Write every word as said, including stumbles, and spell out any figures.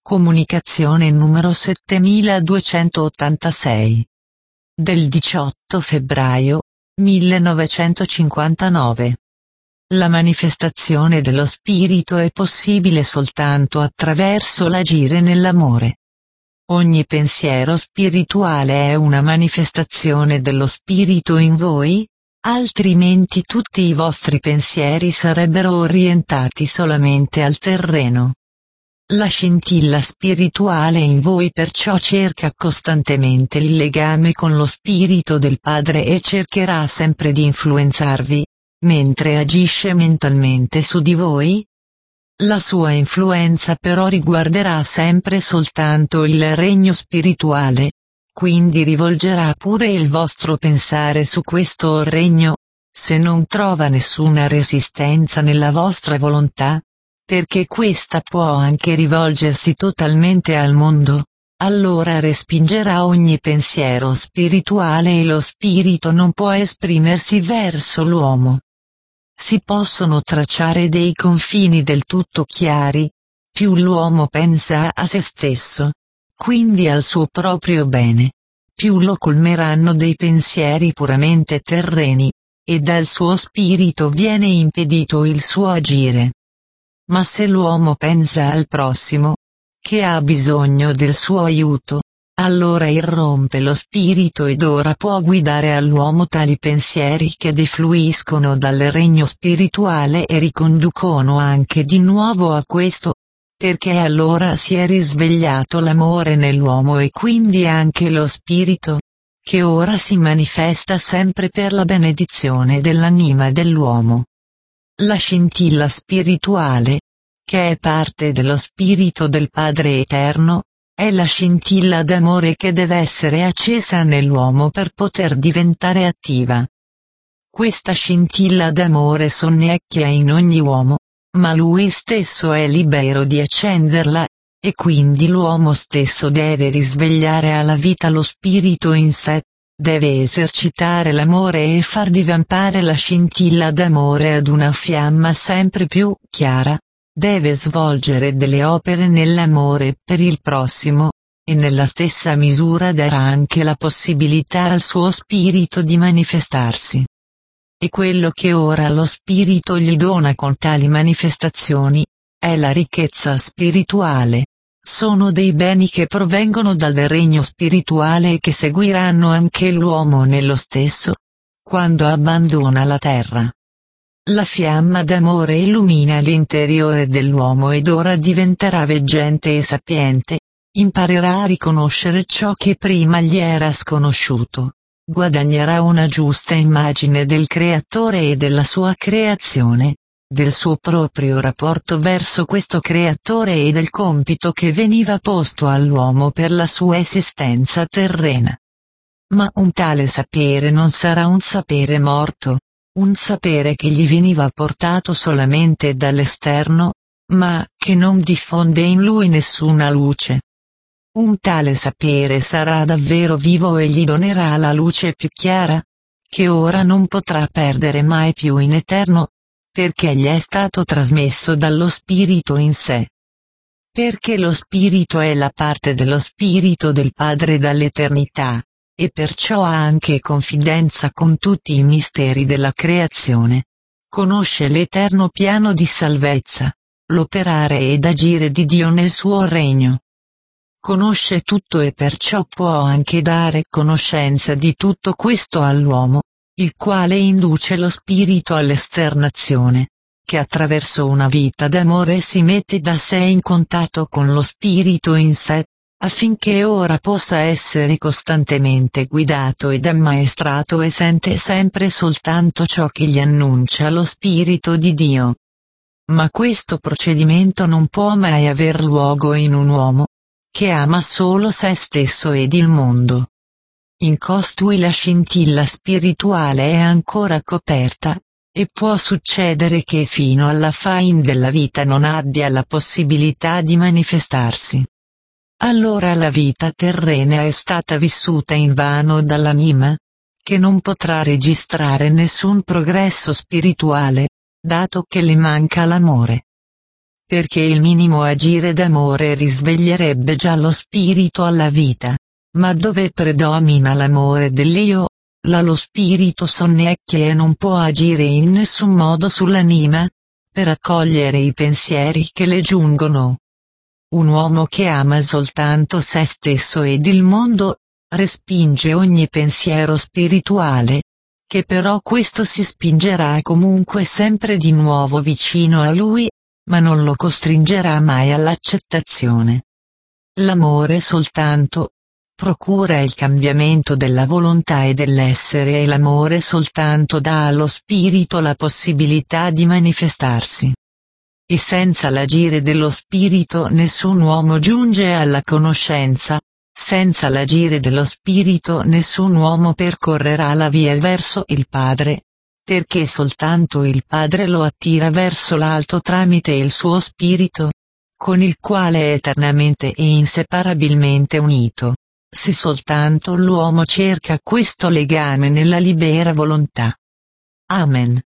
Comunicazione numero settemiladuecentottantasei. Del diciotto febbraio millenovecentocinquantanove. La manifestazione dello spirito è possibile soltanto attraverso l'agire nell'amore. Ogni pensiero spirituale è una manifestazione dello spirito in voi, altrimenti tutti i vostri pensieri sarebbero orientati solamente al terreno. La scintilla spirituale in voi perciò cerca costantemente il legame con lo spirito del Padre e cercherà sempre di influenzarvi, mentre agisce mentalmente su di voi. La sua influenza però riguarderà sempre soltanto il regno spirituale, quindi rivolgerà pure il vostro pensare su questo regno, se non trova nessuna resistenza nella vostra volontà, perché questa può anche rivolgersi totalmente al mondo, allora respingerà ogni pensiero spirituale e lo spirito non può esprimersi verso l'uomo. Si possono tracciare dei confini del tutto chiari, più l'uomo pensa a se stesso, quindi al suo proprio bene, più lo colmeranno dei pensieri puramente terreni, e dal suo spirito viene impedito il suo agire. Ma se l'uomo pensa al prossimo, che ha bisogno del suo aiuto, allora irrompe lo spirito ed ora può guidare all'uomo tali pensieri che defluiscono dal regno spirituale e riconducono anche di nuovo a questo, perché allora si è risvegliato l'amore nell'uomo e quindi anche lo spirito, che ora si manifesta sempre per la benedizione dell'anima dell'uomo. La scintilla spirituale, che è parte dello spirito del Padre Eterno, è la scintilla d'amore che deve essere accesa nell'uomo per poter diventare attiva. Questa scintilla d'amore sonnecchia in ogni uomo, ma lui stesso è libero di accenderla, e quindi l'uomo stesso deve risvegliare alla vita lo spirito in sé. Deve esercitare l'amore e far divampare la scintilla d'amore ad una fiamma sempre più chiara, deve svolgere delle opere nell'amore per il prossimo, e nella stessa misura darà anche la possibilità al suo spirito di manifestarsi. E quello che ora lo spirito gli dona con tali manifestazioni, è la ricchezza spirituale. Sono dei beni che provengono dal regno spirituale e che seguiranno anche l'uomo nello stesso, quando abbandona la terra. La fiamma d'amore illumina l'interiore dell'uomo ed ora diventerà veggente e sapiente, imparerà a riconoscere ciò che prima gli era sconosciuto, guadagnerà una giusta immagine del Creatore e della sua creazione, del suo proprio rapporto verso questo creatore e del compito che veniva posto all'uomo per la sua esistenza terrena. Ma un tale sapere non sarà un sapere morto, un sapere che gli veniva portato solamente dall'esterno, ma che non diffonde in lui nessuna luce. Un tale sapere sarà davvero vivo e gli donerà la luce più chiara, che ora non potrà perdere mai più in eterno, perché gli è stato trasmesso dallo spirito in sé. Perché lo spirito è la parte dello spirito del Padre dall'eternità, e perciò ha anche confidenza con tutti i misteri della creazione. Conosce l'eterno piano di salvezza, l'operare ed agire di Dio nel suo regno. Conosce tutto e perciò può anche dare conoscenza di tutto questo all'uomo, il quale induce lo spirito all'esternazione, che attraverso una vita d'amore si mette da sé in contatto con lo spirito in sé, affinché ora possa essere costantemente guidato ed ammaestrato e sente sempre soltanto ciò che gli annuncia lo Spirito di Dio. Ma questo procedimento non può mai aver luogo in un uomo, che ama solo se stesso ed il mondo. In costui la scintilla spirituale è ancora coperta, e può succedere che fino alla fin della vita non abbia la possibilità di manifestarsi. Allora la vita terrena è stata vissuta invano dall'anima, che non potrà registrare nessun progresso spirituale, dato che le manca l'amore. perché il minimo agire d'amore risveglierebbe già lo spirito alla vita. Ma dove predomina l'amore dell'io, là lo spirito sonnecchia e non può agire in nessun modo sull'anima, per accogliere i pensieri che le giungono. Un uomo che ama soltanto se stesso ed il mondo, respinge ogni pensiero spirituale, che però questo si spingerà comunque sempre di nuovo vicino a lui, ma non lo costringerà mai all'accettazione. L'amore soltanto procura il cambiamento della volontà e dell'essere e l'amore soltanto dà allo spirito la possibilità di manifestarsi. E senza l'agire dello spirito nessun uomo giunge alla conoscenza, senza l'agire dello spirito nessun uomo percorrerà la via verso il Padre, perché soltanto il Padre lo attira verso l'alto tramite il suo spirito, con il quale è eternamente e inseparabilmente unito, se soltanto l'uomo cerca questo legame nella libera volontà. Amen.